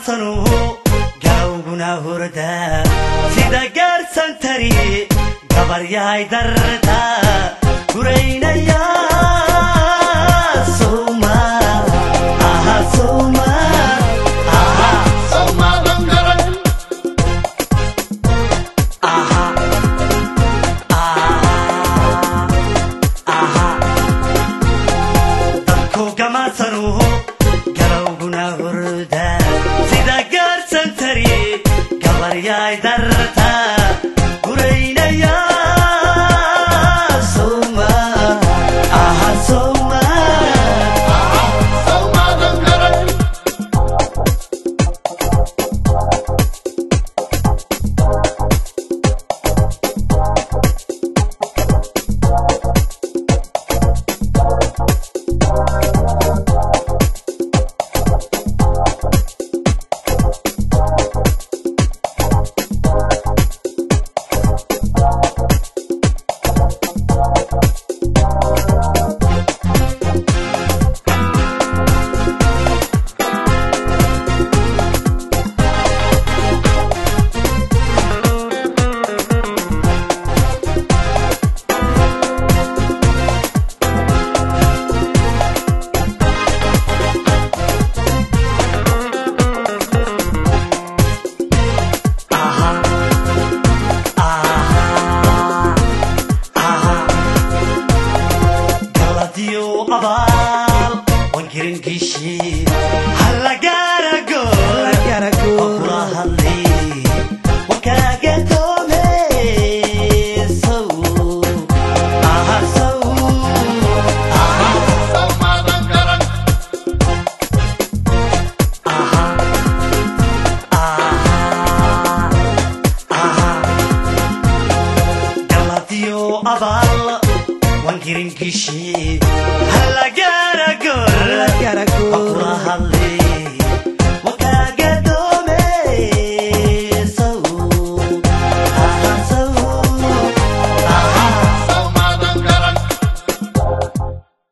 gamaasanu galowguna hurda sida gaarsan tari gabaryahay darta guraynaya soma aha soma aha soma dangaran aha aha dadku gamaasanu galowguna hurda sida gaarsan tari gabaryahay darta guraynaya soma aha soma soma dangaran Wangirin kishi, hala gara gor,